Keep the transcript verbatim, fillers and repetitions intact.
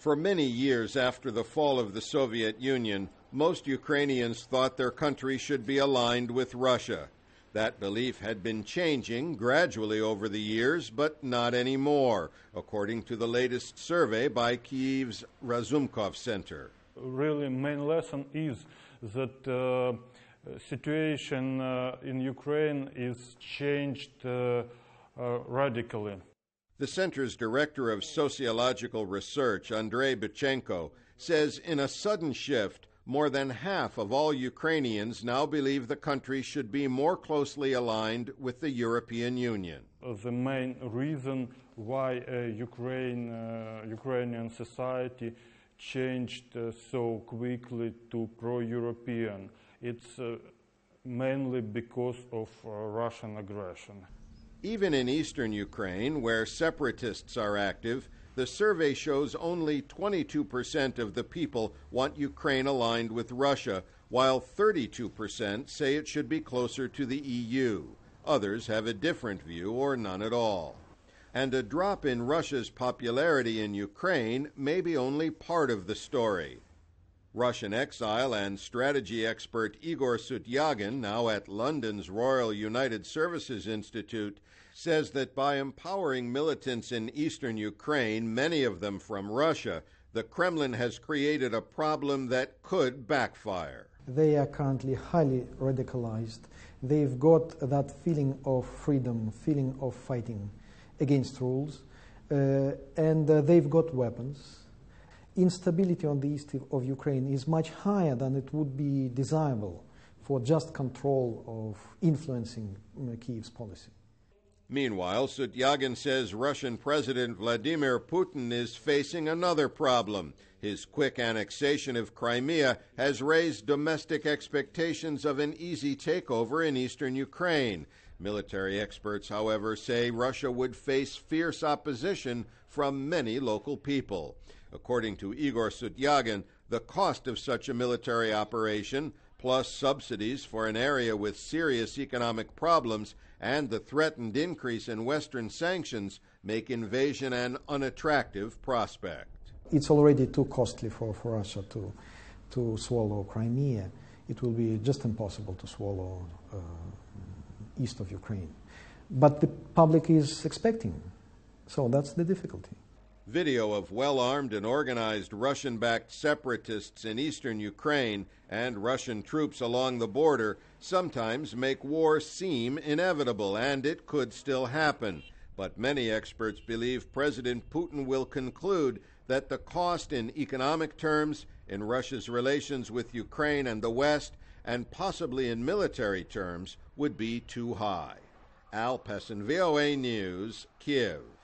For many years after the fall of the Soviet Union, most Ukrainians thought their country should be aligned with Russia. That belief had been changing gradually over the years, but not anymore, according to the latest survey by Kyiv's Razumkov Center. Really, main lesson is that uh, situation uh, in Ukraine is changed uh, uh, radically. The center's director of sociological research, Andrei Bichenko, says in a sudden shift, more than half of all Ukrainians now believe the country should be more closely aligned with the European Union. The main reason why uh, Ukraine, uh, Ukrainian society changed uh, so quickly to pro-European, it's uh, mainly because of uh, Russian aggression. Even in eastern Ukraine, where separatists are active, the survey shows only twenty-two percent of the people want Ukraine aligned with Russia, while thirty-two percent say it should be closer to the E U. Others have a different view or none at all. And a drop in Russia's popularity in Ukraine may be only part of the story. Russian exile and strategy expert Igor Sutyagin, now at London's Royal United Services Institute, says that by empowering militants in eastern Ukraine, many of them from Russia, the Kremlin has created a problem that could backfire. They are currently highly radicalized. They've got that feeling of freedom, feeling of fighting against rules, uh, and uh, they've got weapons. Instability on the east of Ukraine is much higher than it would be desirable for just control of influencing uh, Kyiv's policy. Meanwhile, Sutyagin says Russian President Vladimir Putin is facing another problem. His quick annexation of Crimea has raised domestic expectations of an easy takeover in eastern Ukraine. Military experts, however, say Russia would face fierce opposition from many local people. According to Igor Sutyagin, the cost of such a military operation, plus subsidies for an area with serious economic problems and the threatened increase in Western sanctions, make invasion an unattractive prospect. It's already too costly for, for Russia to, to swallow Crimea. It will be just impossible to swallow uh, east of Ukraine. But the public is expecting, so that's the difficulty. Video of well-armed and organized Russian-backed separatists in eastern Ukraine and Russian troops along the border sometimes make war seem inevitable, and it could still happen. But many experts believe President Putin will conclude that the cost in economic terms, in Russia's relations with Ukraine and the West, and possibly in military terms, would be too high. Al Pessin, V O A News, Kiev.